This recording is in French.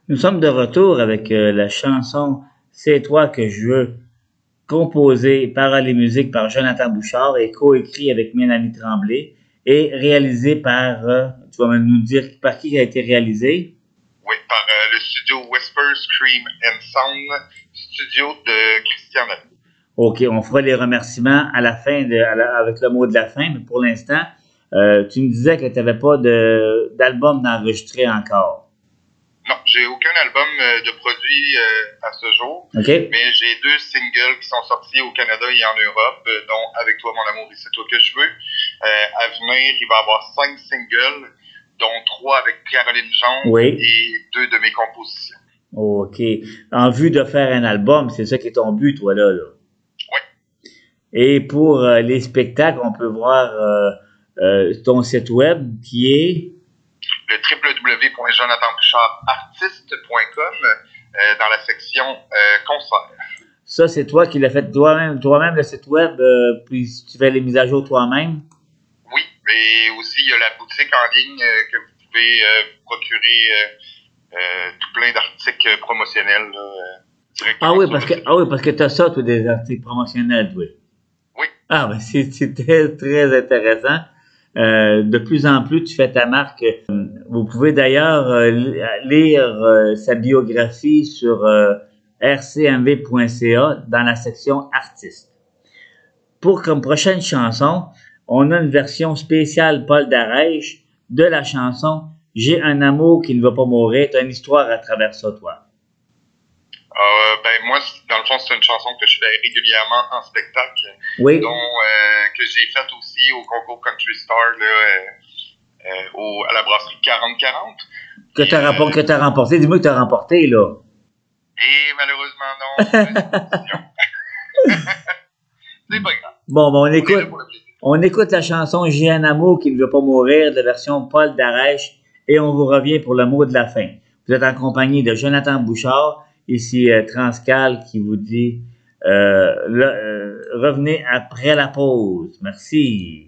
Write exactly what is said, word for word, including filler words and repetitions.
Nous sommes de retour avec euh, la chanson C'est toi que je veux, composée, paroles et musique par Jonathan Bouchard et coécrit avec Mélanie Tremblay et réalisé par, euh, tu vas nous dire par qui il a été réalisé? Oui, par euh, le studio Whisper, Scream and Sound, studio de Christian Lamy. OK, on fera les remerciements à la fin, de, à la, avec le mot de la fin, mais pour l'instant, euh, tu me disais que tu n'avais pas de, d'album d'enregistré encore. Non, j'ai aucun album euh, de produit euh, à ce jour, OK. mais j'ai deux singles qui sont sortis au Canada et en Europe, euh, dont Avec toi mon amour et c'est toi que je veux. Euh, à venir, il va y avoir cinq singles, dont trois avec Caroline Jean Oui. et deux de mes compositions. OK. En vue de faire un album, c'est ça qui est ton but, toi, là, là. Oui. Et pour euh, les spectacles, on peut voir euh, euh, ton site web qui est le w w w point jonathan bouchard artiste point com euh, dans la section euh, concert. Ça, c'est toi qui l'as fait toi-même, toi-même le site web, euh, puis tu fais les mises à jour toi-même? Oui, et aussi il y a la boutique en ligne euh, que vous pouvez euh, procurer euh, euh, tout plein d'articles promotionnels. Là, euh, ah oui, parce que ah oui, parce que tu as ça, toi, des articles promotionnels, oui. Oui. Ah, ben c'est, c'est très, très intéressant. Euh, de plus en plus, tu fais ta marque. Vous pouvez d'ailleurs euh, lire euh, sa biographie sur euh, r c m v point c a dans la section artistes. Pour comme prochaine chanson, on a une version spéciale Paul Darèche de la chanson J'ai un amour qui ne va pas mourir. Tu as une histoire à travers ça, toi. Euh, ben moi, dans le fond, c'est une chanson que je fais régulièrement en spectacle, oui. dont euh, que j'ai faite aussi au concours Country Star là, euh, euh, au, à la brasserie quarante quarante. Que tu as euh, que remporté. Dis-moi que tu as remporté, là. Et malheureusement, non. C'est pas grave. Bon, bon on, écoute, on écoute la chanson J'ai un amour qui ne veut pas mourir de la version Paul Darèche et on vous revient pour le mot de la fin. Vous êtes en compagnie de Jonathan Bouchard. Ici, euh, Transcal qui vous dit euh, le, euh, revenez après la pause. Merci.